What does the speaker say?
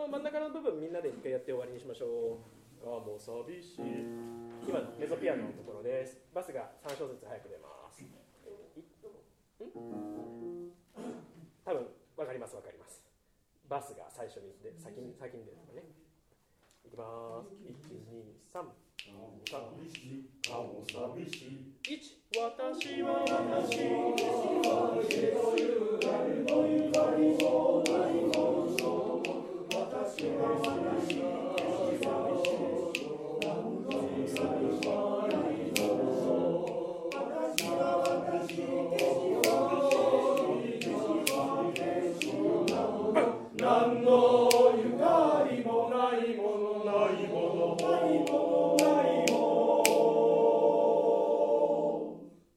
真ん中の部分みんなで一回やって終わりにしましょう。ああもう寂しい。今メゾピアノのところです。バスが3小ずつ早く出ます。多分分かります。バスが最初に先に出るのね。いきます。1、2、3。1、私は